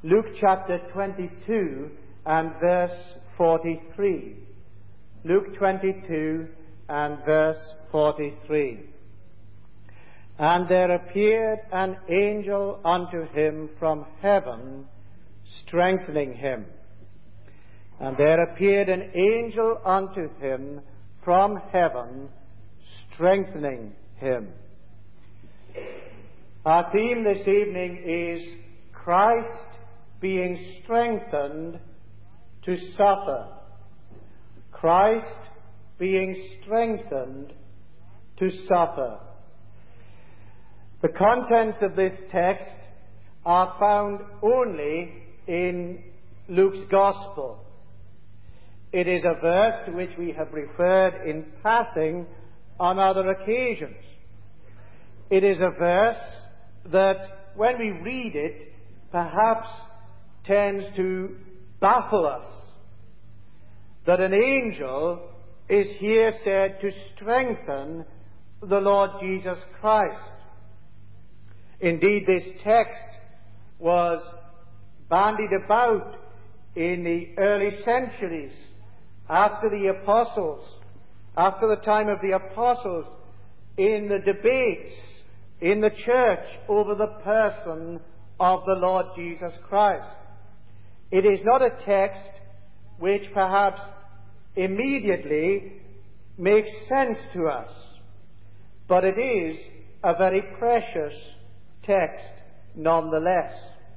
Luke chapter 22 and verse 43. Luke 22 and verse 43. And there appeared an angel unto him from heaven, strengthening him. And there appeared an angel unto him from heaven, strengthening him. Our theme this evening is Christ being strengthened to suffer. Christ being strengthened to suffer. The contents of this text are found only in Luke's Gospel. It is a verse to which we have referred in passing on other occasions. It is a verse that, when we read it, perhaps tends to baffle us. That an angel is here said to strengthen the Lord Jesus Christ. Indeed, this text was bandied about in the early centuries after the time of the apostles, in the debates in the church over the person of the Lord Jesus Christ. It is not a text which perhaps immediately makes sense to us, but it is a very precious text nonetheless.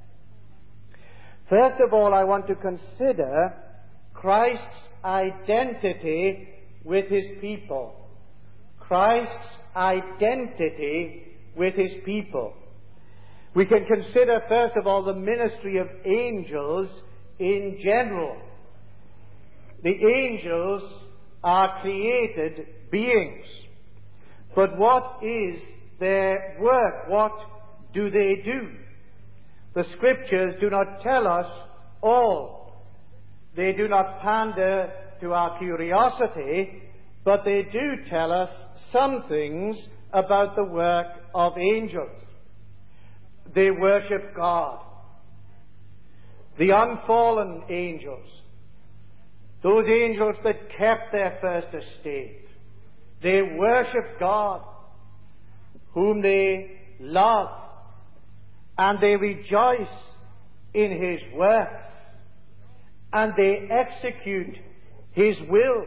First of all, I want to consider Christ's identity with his people. Christ's identity with his people. We can consider, first of all, the ministry of angels in general. The angels are created beings. But what is their work? What do they do? The Scriptures do not tell us all. They do not pander to our curiosity, but they do tell us some things about the work of angels. They worship God. The unfallen angels, those angels that kept their first estate, they worship God, whom they love, and they rejoice in his works, and they execute his will.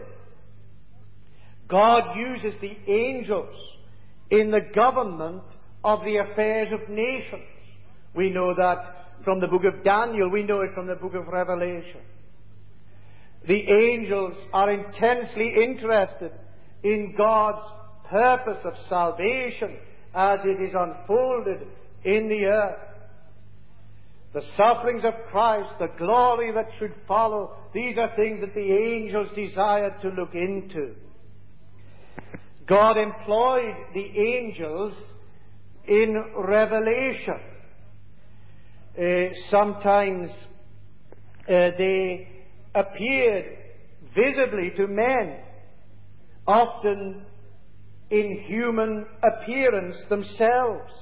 God uses the angels in the government of the affairs of nations. We know that from the book of Daniel. We know it from the book of Revelation. The angels are intensely interested in God's purpose of salvation as it is unfolded in the earth. The sufferings of Christ, the glory that should follow, these are things that the angels desired to look into. God employed the angels in revelation. Sometimes they appeared visibly to men, often in human appearance themselves.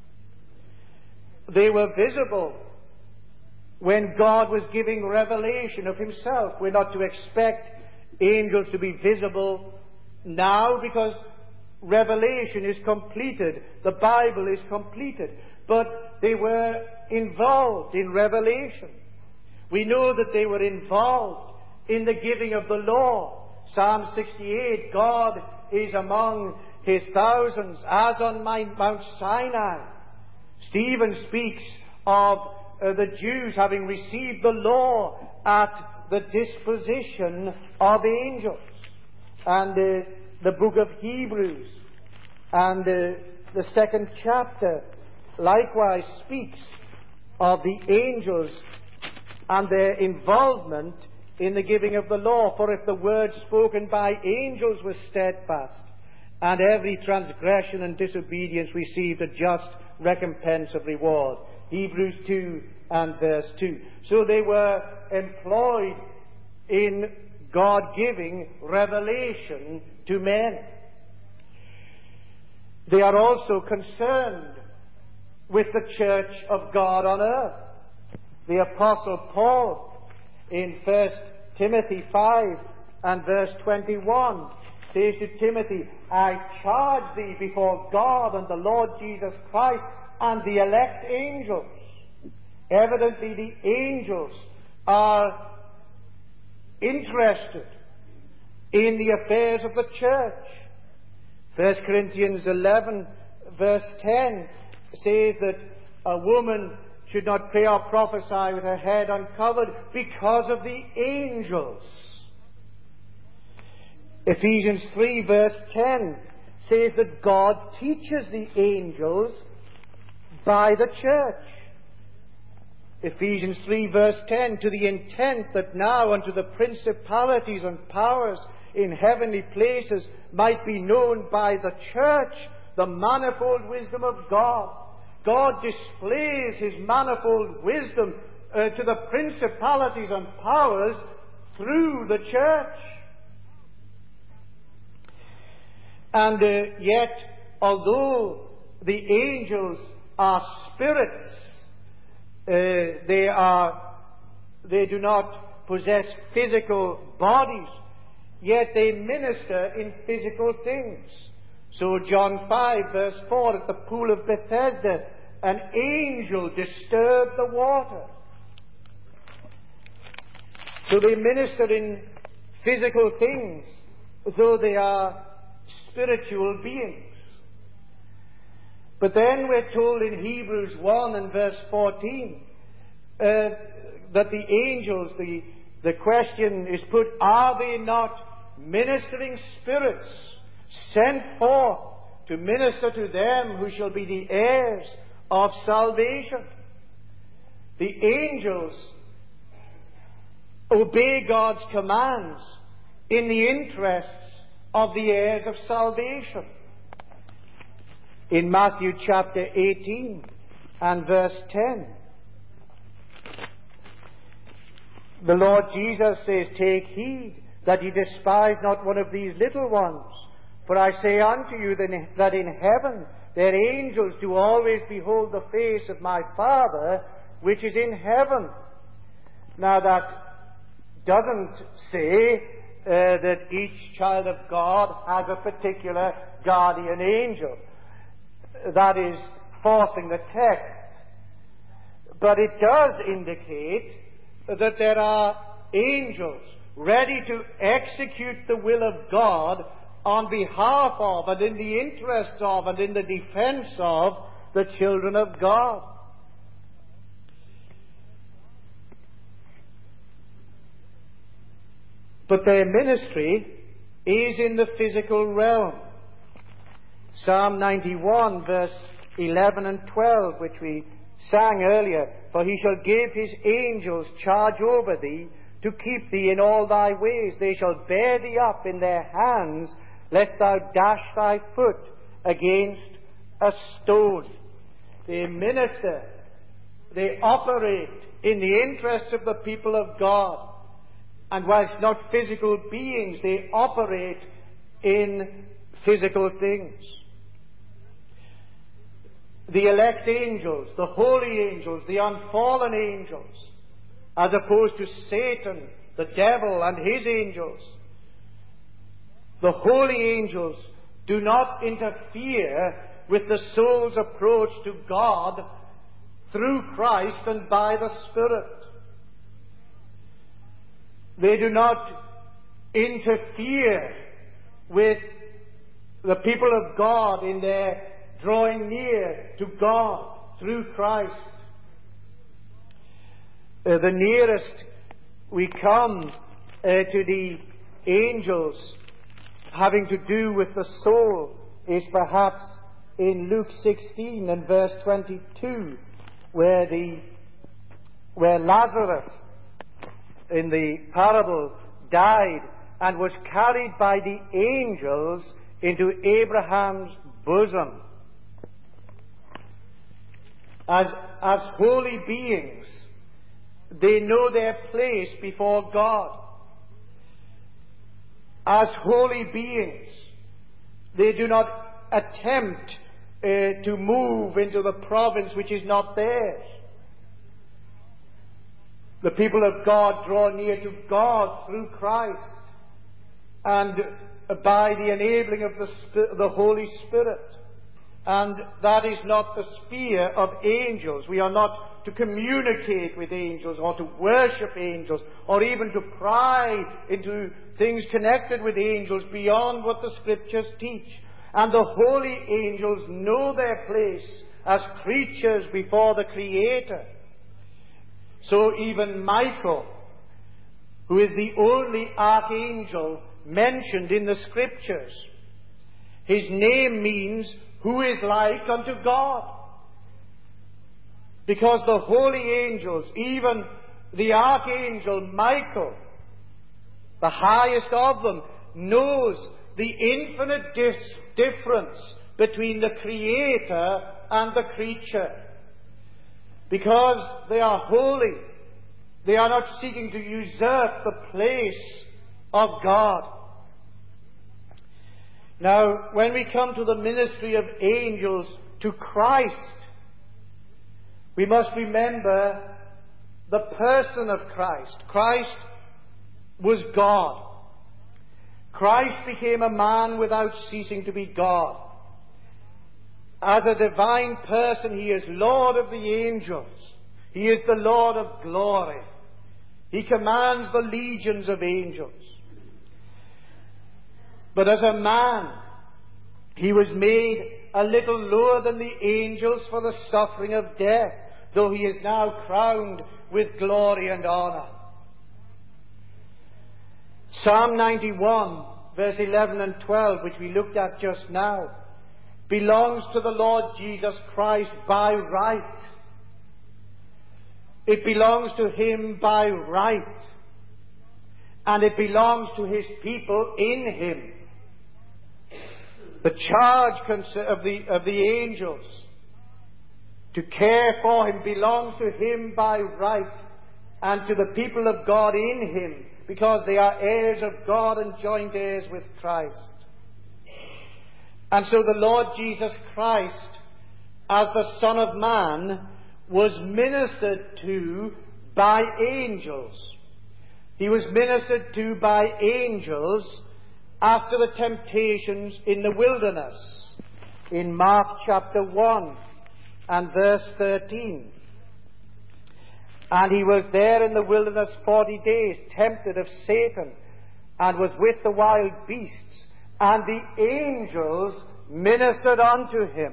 They were visible when God was giving revelation of himself. We're not to expect angels to be visible now, because revelation is completed. The Bible is completed. But they were involved in revelation. We know that they were involved in the giving of the law. Psalm 68, God is among his thousands as on Mount Sinai. Stephen speaks of the Jews having received the law at the disposition of angels. And the book of Hebrews and the second chapter likewise speaks of the angels and their involvement in the giving of the law. For if the word spoken by angels was steadfast, and every transgression and disobedience received a just recompense of reward. Hebrews 2 and verse 2. So they were employed in God giving revelation to men. They are also concerned with the church of God on earth. The Apostle Paul in 1 Timothy 5 and verse 21 says to Timothy, I charge thee before God and the Lord Jesus Christ and the elect angels. Evidently the angels are interested in the affairs of the church. 1 Corinthians 11 verse 10 says that a woman should not pray or prophesy with her head uncovered because of the angels. Ephesians 3 verse 10 says that God teaches the angels by the church. Ephesians 3 verse 10, to the intent that now unto the principalities and powers in heavenly places might be known by the church the manifold wisdom of God. God displays His manifold wisdom to the principalities and powers through the church. And yet, although the angels are spirits, they do not possess physical bodies, yet they minister in physical things. So John 5 verse 4, at the pool of Bethesda, an angel disturbed the water. So they minister in physical things, though they are spiritual beings. But then we're told in Hebrews 1 and verse 14 that the angels, the question is put, are they not ministering spirits sent forth to minister to them who shall be the heirs of salvation? The angels obey God's commands in the interests of the heirs of salvation. In Matthew chapter 18 and verse 10, the Lord Jesus says, take heed that ye despise not one of these little ones. For I say unto you that in heaven their angels do always behold the face of my Father which is in heaven. Now that doesn't say that each child of God has a particular guardian angel. That is forcing the text. But it does indicate that there are angels ready to execute the will of God on behalf of and in the interests of and in the defense of the children of God. But their ministry is in the physical realm. Psalm 91 verse 11 and 12, which we sang earlier, for he shall give his angels charge over thee, to keep thee in all thy ways. They shall bear thee up in their hands, lest thou dash thy foot against a stone. They minister, they operate in the interests of the people of God. And whilst not physical beings, they operate in physical things. The elect angels, the holy angels, the unfallen angels, as opposed to Satan, the devil, and his angels. The holy angels do not interfere with the soul's approach to God through Christ and by the Spirit. They do not interfere with the people of God in their drawing near to God through Christ. The nearest we come to the angels having to do with the soul is perhaps in Luke 16 and verse 22, where Lazarus in the parable died and was carried by the angels into Abraham's bosom. As holy beings, they know their place before God. As holy beings, they do not attempt to move into the province which is not theirs. The people of God draw near to God through Christ and by the enabling of the Holy Spirit. And that is not the sphere of angels. We are not to communicate with angels or to worship angels or even to pry into things connected with angels beyond what the Scriptures teach. And the holy angels know their place as creatures before the Creator. So even Michael, who is the only archangel mentioned in the Scriptures, his name means who is like unto God. Because the holy angels, even the archangel Michael, the highest of them, knows the infinite difference between the Creator and the creature. Because they are holy, they are not seeking to usurp the place of God. Now, when we come to the ministry of angels to Christ, we must remember the person of Christ. Christ was God. Christ became a man without ceasing to be God. As a divine person, He is Lord of the angels. He is the Lord of glory. He commands the legions of angels. But as a man, He was made a little lower than the angels for the suffering of death, though He is now crowned with glory and honor. Psalm 91, verse 11 and 12, which we looked at just now, belongs to the Lord Jesus Christ by right. It belongs to Him by right. And it belongs to His people in Him. The charge of the angels to care for Him belongs to Him by right and to the people of God in Him, because they are heirs of God and joint heirs with Christ. And so the Lord Jesus Christ, as the Son of Man, was ministered to by angels. He was ministered to by angels after the temptations in the wilderness, in Mark chapter 1 and verse 13. And He was there in the wilderness 40 days, tempted of Satan, and was with the wild beasts, and the angels ministered unto Him.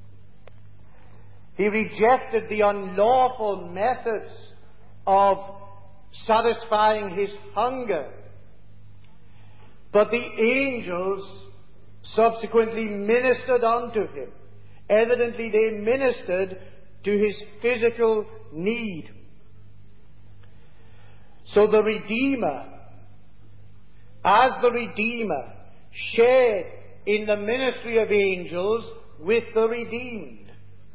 He rejected the unlawful methods of satisfying His hunger. But the angels subsequently ministered unto Him. Evidently they ministered to His physical need. So the Redeemer, as the Redeemer, shared in the ministry of angels with the redeemed.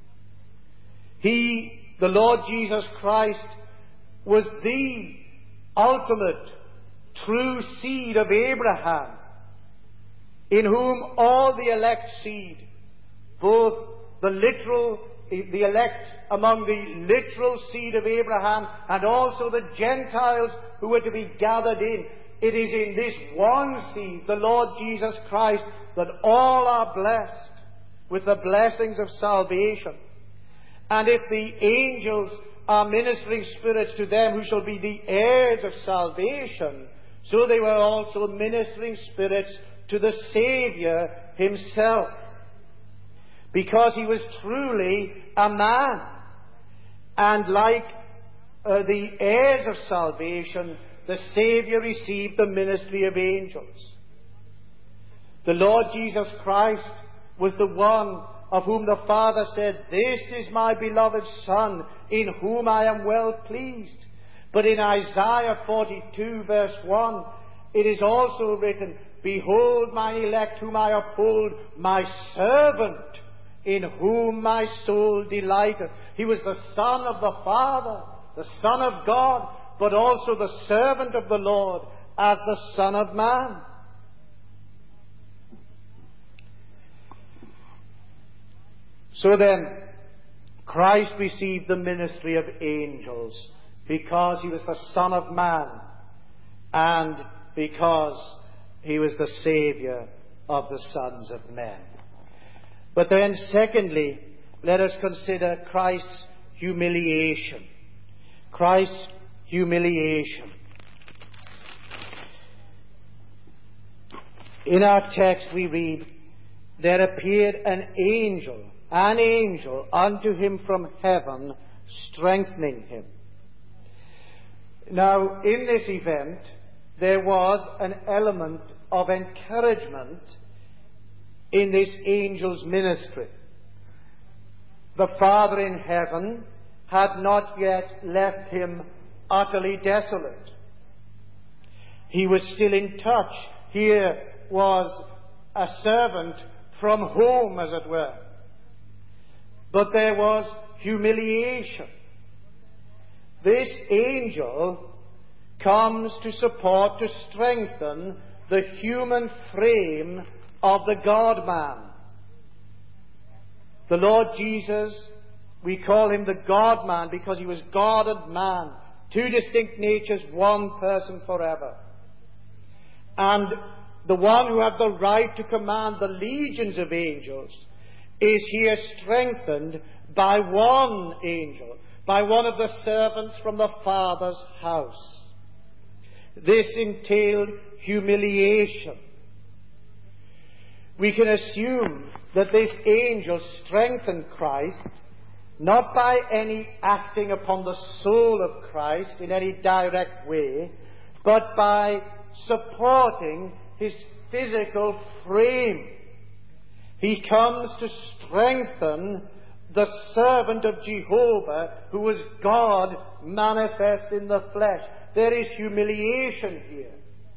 He, the Lord Jesus Christ, was the ultimate true seed of Abraham, in whom all the elect seed, both the elect among the literal seed of Abraham and also the Gentiles who were to be gathered in, it is in this one seed, the Lord Jesus Christ, that all are blessed with the blessings of salvation. And if the angels are ministering spirits to them who shall be the heirs of salvation, so they were also ministering spirits to the Saviour Himself. Because He was truly a man. And like the heirs of salvation, the Saviour received the ministry of angels. The Lord Jesus Christ was the one of whom the Father said, "This is my beloved Son, in whom I am well pleased." But in Isaiah 42 verse 1, it is also written, "Behold mine elect whom I uphold, my servant, in whom my soul delighteth." He was the Son of the Father, the Son of God, but also the servant of the Lord as the Son of Man. So then, Christ received the ministry of angels. because he was the Son of Man and because he was the Saviour of the sons of men. But then, secondly, let us consider Christ's humiliation. Christ's humiliation. In our text we read, "There appeared an angel unto him from heaven, strengthening him." Now, in this event, there was an element of encouragement in this angel's ministry. The Father in heaven had not yet left him utterly desolate. He was still in touch. Here was a servant from home, as it were. But there was humiliation. This angel comes to support, to strengthen the human frame of the God-man. The Lord Jesus, we call him the God-man because he was God and man, two distinct natures, one person forever. And the one who had the right to command the legions of angels is here strengthened by one angel, by one of the servants from the Father's house. This entailed humiliation. We can assume that this angel strengthened Christ not by any acting upon the soul of Christ in any direct way, but by supporting his physical frame. He comes to strengthen the servant of Jehovah, who was God manifest in the flesh. There is humiliation here.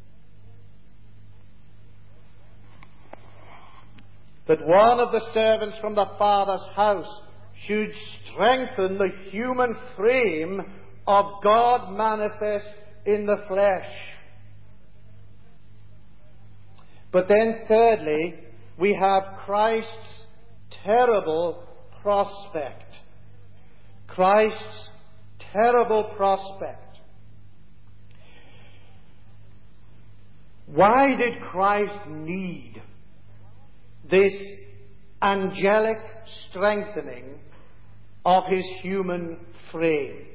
That one of the servants from the Father's house should strengthen the human frame of God manifest in the flesh. But then thirdly, we have Christ's terrible prospect. Christ's terrible prospect. Why did Christ need this angelic strengthening of his human frame?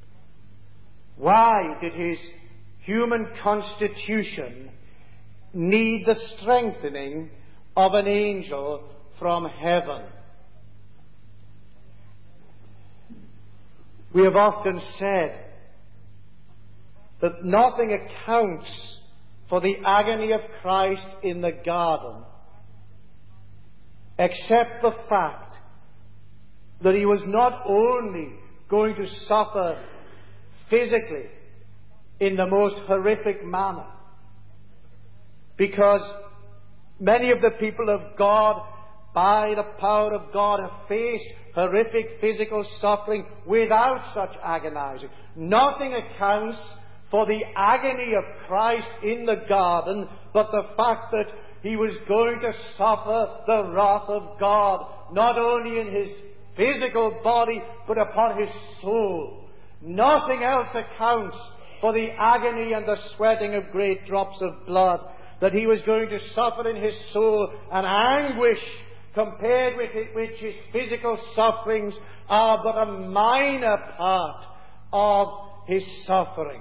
Why did his human constitution need the strengthening of an angel from heaven? We have often said that nothing accounts for the agony of Christ in the garden except the fact that he was not only going to suffer physically in the most horrific manner, because many of the people of God, by the power of God, have faced horrific physical suffering without such agonizing. Nothing accounts for the agony of Christ in the garden but the fact that he was going to suffer the wrath of God, not only in his physical body but upon his soul. Nothing else accounts for the agony and the sweating of great drops of blood that he was going to suffer in his soul, and anguish compared with which his physical sufferings are but a minor part of his sufferings.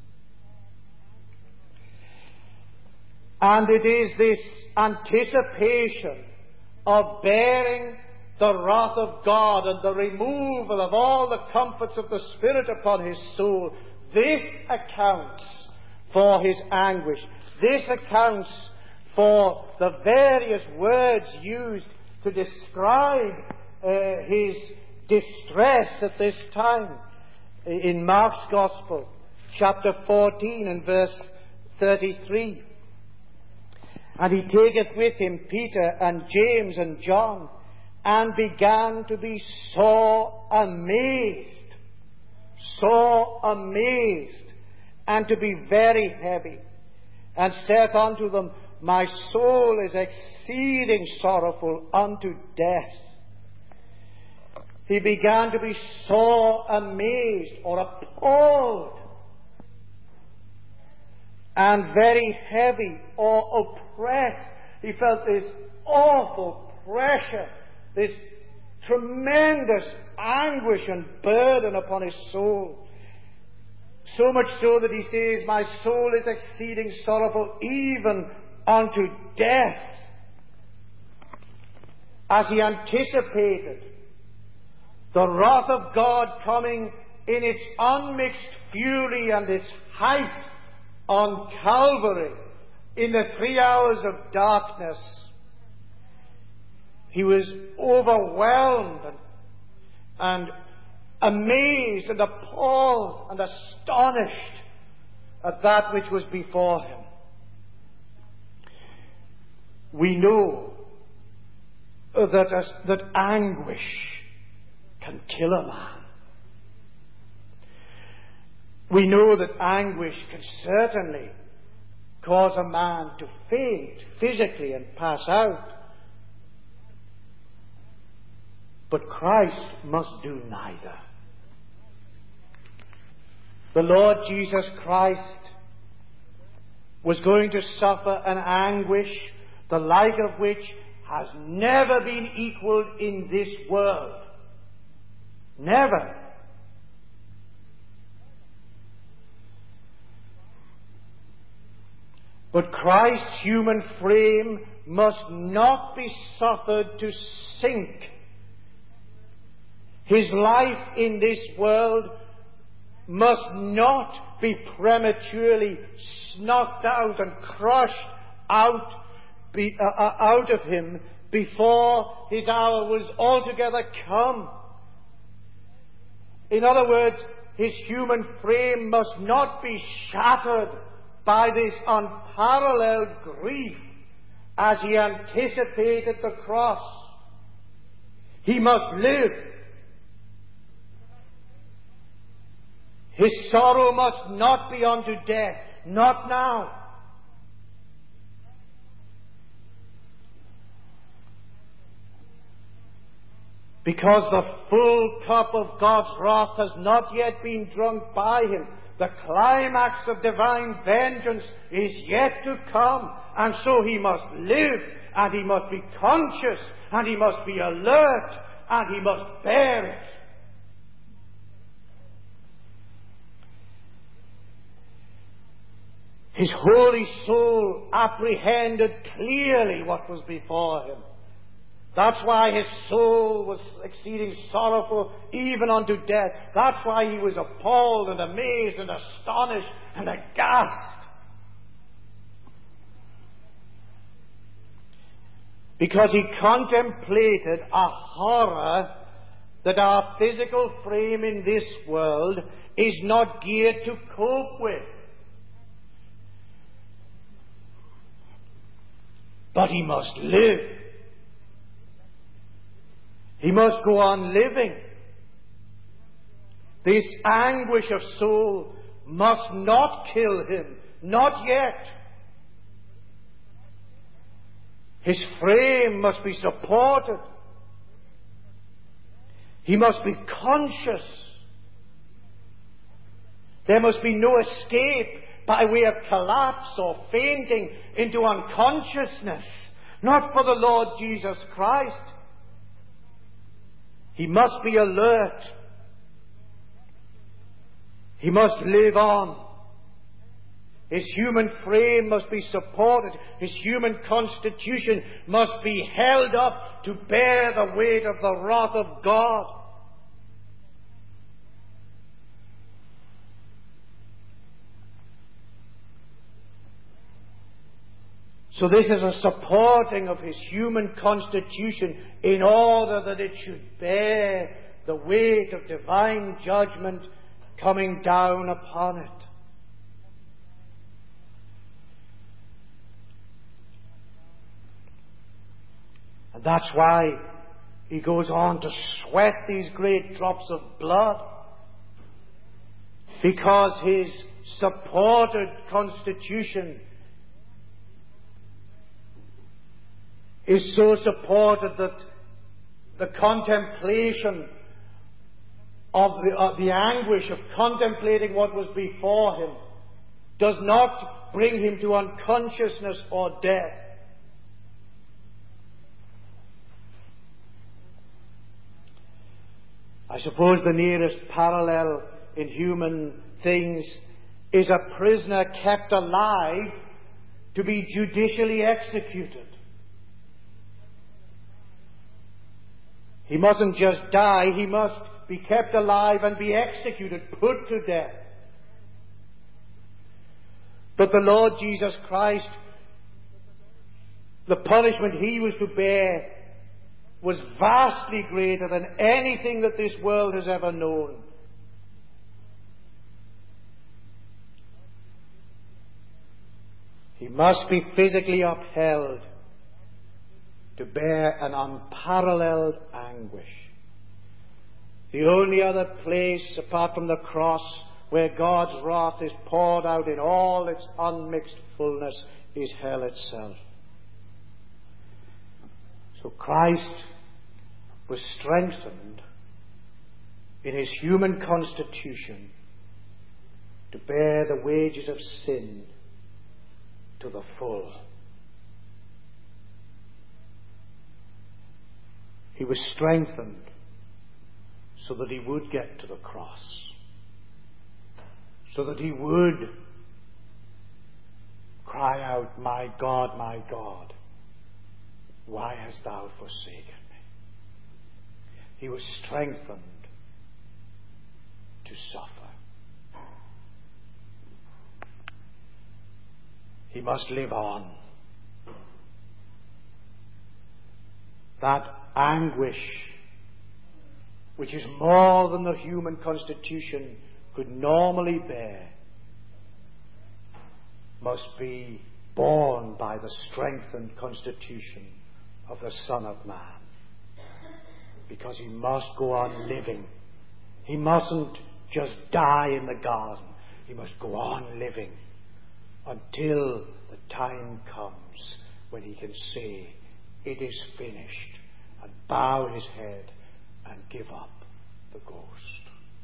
And it is this anticipation of bearing the wrath of God and the removal of all the comforts of the Spirit upon his soul. This accounts for his anguish. This accounts for the various words used to describe his distress at this time. In Mark's Gospel, chapter 14 and verse 33. And he taketh with him Peter and James and John, and began to be sore amazed, and to be very heavy, and saith unto them, My soul is exceeding sorrowful unto death. he began to be sore amazed or appalled and very heavy or oppressed. He felt this awful pressure, this tremendous anguish and burden upon his soul. So much so that he says, my soul is exceeding sorrowful, even unto death. As he anticipated the wrath of God coming in its unmixed fury and its height on Calvary in the 3 hours of darkness, he was overwhelmed and amazed and appalled and astonished at that which was before him. We know that anguish can kill a man. We know that anguish can certainly cause a man to faint physically and pass out. But Christ must do neither. The Lord Jesus Christ was going to suffer an anguish the like of which has never been equaled in this world. Never. But Christ's human frame must not be suffered to sink. His life in this world must not be prematurely snuffed out and crushed out of him before his hour was altogether come. In other words, his human frame must not be shattered by this unparalleled grief as he anticipated the cross. He must live. His sorrow must not be unto death, not now. Because the full cup of God's wrath has not yet been drunk by him. The climax of divine vengeance is yet to come. And so he must live, and he must be conscious, and he must be alert, and he must bear it. His holy soul apprehended clearly what was before him. That's why his soul was exceeding sorrowful, even unto death. That's why he was appalled and amazed and astonished and aghast. Because he contemplated a horror that our physical frame in this world is not geared to cope with. But he must live. He must go on living. This anguish of soul must not kill him, not yet. His frame must be supported. He must be conscious. There must be no escape by way of collapse or fainting into unconsciousness. Not for the Lord Jesus Christ. He must be alert. He must live on. His human frame must be supported. His human constitution must be held up to bear the weight of the wrath of God. So this is a supporting of his human constitution in order that it should bear the weight of divine judgment coming down upon it. And that's why he goes on to sweat these great drops of blood. Because his supported constitution is so supported that the contemplation of the anguish of contemplating what was before him does not bring him to unconsciousness or death. I suppose the nearest parallel in human things is a prisoner kept alive to be judicially executed. He mustn't just die, he must be kept alive and be executed, put to death. But the Lord Jesus Christ, the punishment he was to bear was vastly greater than anything that this world has ever known. He must be physically upheld to bear an unparalleled anguish. The only other place apart from the cross where God's wrath is poured out in all its unmixed fullness is hell itself. So Christ was strengthened in his human constitution to bear the wages of sin to the full. He was strengthened so that he would get to the cross, so that he would cry out, my God, why hast thou forsaken me? He was strengthened to suffer. He must live on. That anguish, which is more than the human constitution could normally bear, must be borne by the strengthened constitution of the Son of Man. Because he must go on living. He mustn't just die in the garden. He must go on living until the time comes when he can say, it is finished, and bow his head and give up the ghost.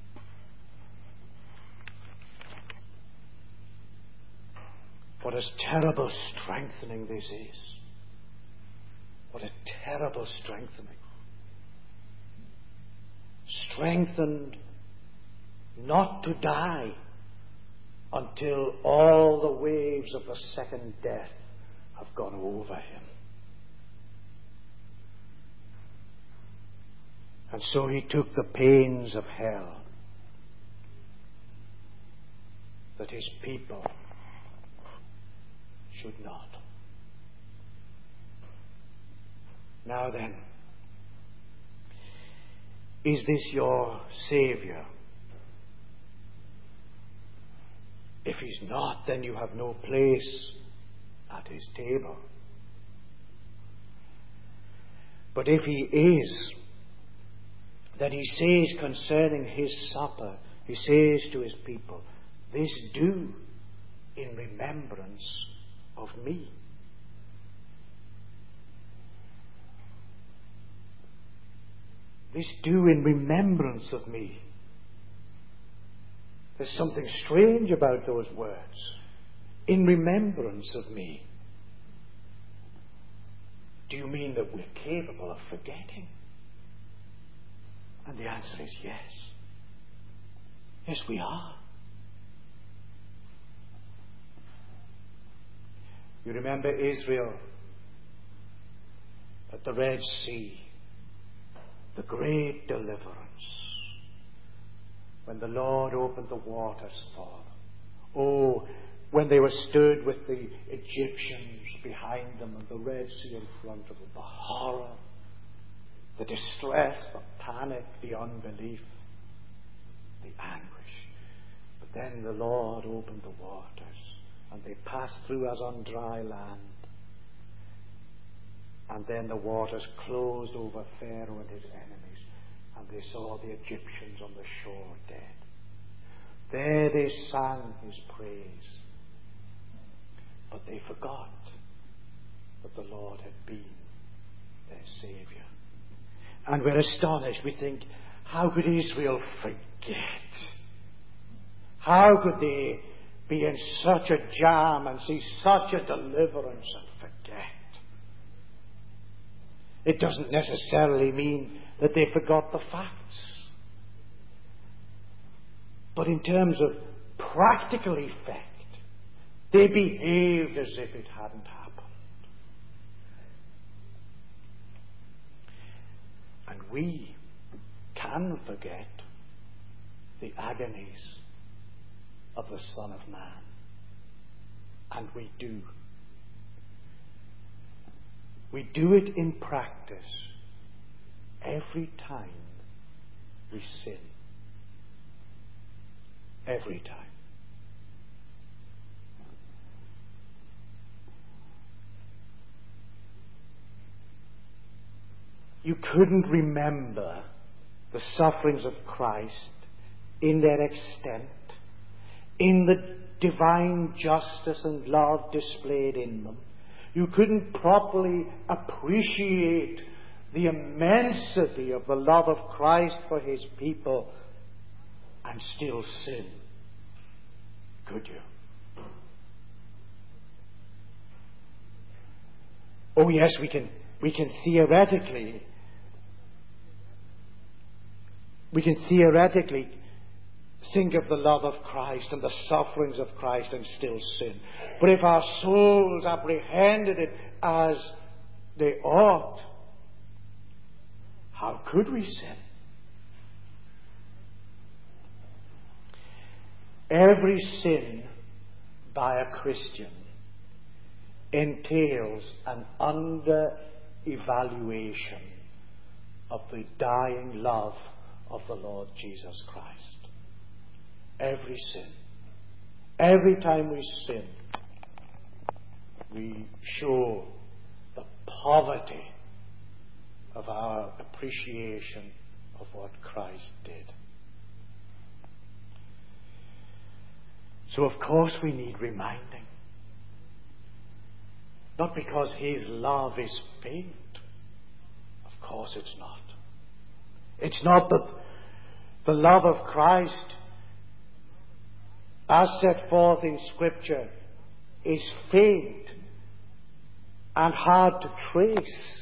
What a terrible strengthening this is. What a terrible strengthening. Strengthened not to die until all the waves of the second death have gone over him. And so he took the pains of hell that his people should not. Now then, is this your Saviour? If he's not, then you have no place at his table. But if he is, then he says concerning his supper, he says to his people, this do in remembrance of me. This do in remembrance of me. There's something strange about those words. In remembrance of me. Do you mean that we're capable of forgetting? And the answer is yes. Yes, we are. You remember Israel at the Red Sea, the great deliverance, when the Lord opened the waters for them. Oh, when they were stirred with the Egyptians behind them and the Red Sea in front of them, the horror, the distress, the panic, the unbelief, the anguish. But then the Lord opened the waters and they passed through as on dry land. And then the waters closed over Pharaoh and his enemies, and they saw the Egyptians on the shore dead. There they sang his praise. But they forgot that the Lord had been their Saviour. And we're astonished. We think, How could Israel forget? How could they be in such a jam and see such a deliverance and forget? It doesn't necessarily mean that they forgot the facts. But in terms of practical effect, they behaved as if it hadn't happened. And we can forget the agonies of the Son of Man. And we do. We do it in practice every time we sin. Every time. You couldn't remember the sufferings of Christ in their extent, in the divine justice and love displayed in them. You couldn't properly appreciate the immensity of the love of Christ for his people and still sin, could you? Oh yes, we can theoretically think of the love of Christ and the sufferings of Christ and still sin. But if our souls apprehended it as they ought, how could we sin? Every sin by a Christian entails an under-evaluation of the dying love of the Lord Jesus Christ. Every sin. Every time we sin, we show the poverty of our appreciation of what Christ did. So of course we need reminding. Not because his love is faint. Of course it's not. It's not that the love of Christ, as set forth in Scripture, is faint and hard to trace.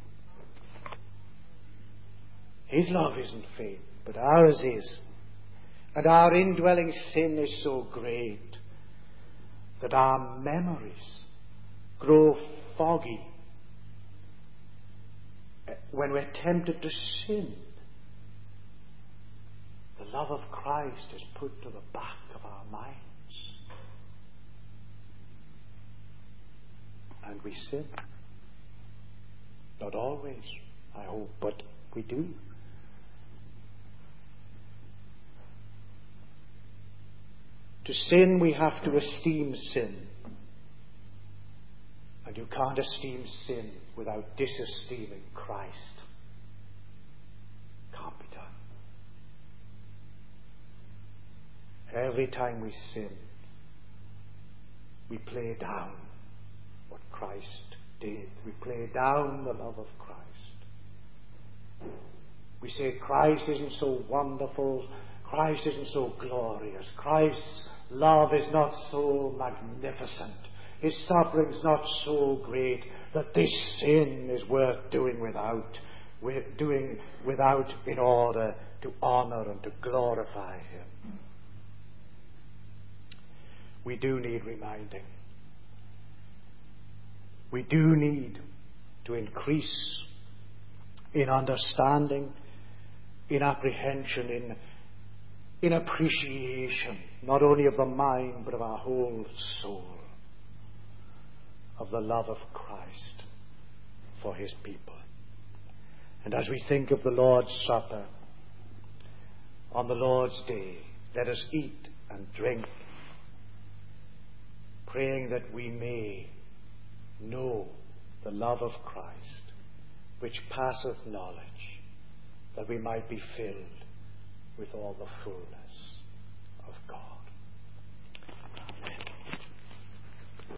His love isn't faint, but ours is. And our indwelling sin is so great that our memories grow foggy when we're tempted to sin. The love of Christ is put to the back of our minds. And we sin. Not always, I hope, but we do. To sin, we have to esteem sin. And you can't esteem sin without disesteeming Christ. Can't be done. Every time we sin, we play down what Christ did. We play down the love of Christ. We say Christ isn't so wonderful. Christ isn't so glorious. Christ's love is not so magnificent. His suffering's not so great that this sin is worth doing without. We're doing without in order to honor and to glorify him. We do need reminding. We do need to increase in understanding, in apprehension, in appreciation, not only of the mind, but of our whole soul, of the love of Christ for his people. And as we think of the Lord's Supper, on the Lord's Day, let us eat and drink, praying that we may know the love of Christ, which passeth knowledge, that we might be filled with all the fullness of God.